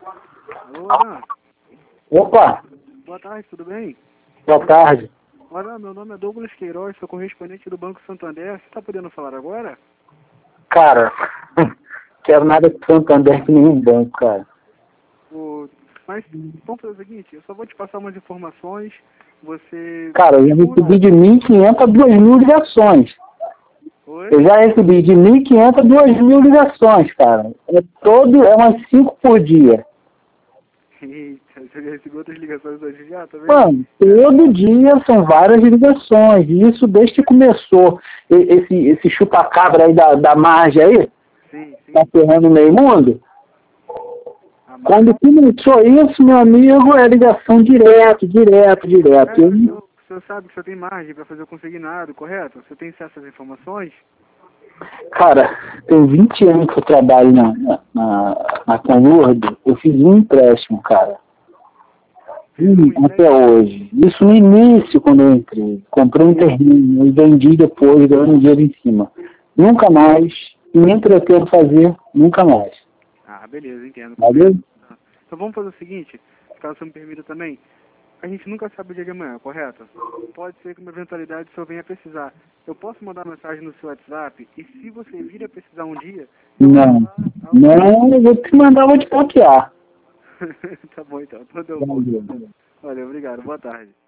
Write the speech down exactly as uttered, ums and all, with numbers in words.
Alô, Ana? Opa, Boa tarde, tudo bem? boa tarde. Olha, meu nome é Douglas Queiroz, sou correspondente do Banco Santander. Você está podendo falar agora? Cara, quero nada com Santander que nenhum banco, cara. O... Mas vamos fazer o seguinte, eu só vou te passar umas informações, você... Cara, eu já recebi de mil e quinhentas a duas mil ligações. Oi? Eu já recebi de mil e quinhentas a duas mil ligações, cara. É todo, é umas cinco por dia. Eita, você já recebeu outras ligações hoje já, tá vendo? Mano, todo dia são várias ligações. E isso desde que começou e- esse, esse chupa-cabra aí da, da margem aí, Sim, sim. tá ferrando o meio mundo. A Quando começou isso, meu amigo, é ligação direto, direto, direto. É, Eu, o senhor, o senhor sabe que você tem margem para fazer o consignado, correto? Você tem acesso às informações? cara, tem vinte anos que eu trabalho na, na, na, na Conurdo. Eu fiz um empréstimo, cara. Fez um Hum, até empréstimo? hoje. Isso no início, quando eu entrei. Comprei um terreno e vendi depois, ganhando dinheiro em cima. Nunca mais, e nem pretendo fazer, nunca mais. Ah, beleza, entendo. Valeu? Então vamos fazer o seguinte, caso você me permita também, a gente nunca sabe o dia de amanhã, correto? Pode ser que uma eventualidade o senhor venha a precisar. Eu posso mandar mensagem no seu WhatsApp e se você vir a precisar um dia, eu vou Não. falar algo... Não, eu vou te mandar, vou te bloquear. Tá bom então, todo eu vou. Valeu. Valeu, obrigado, boa tarde.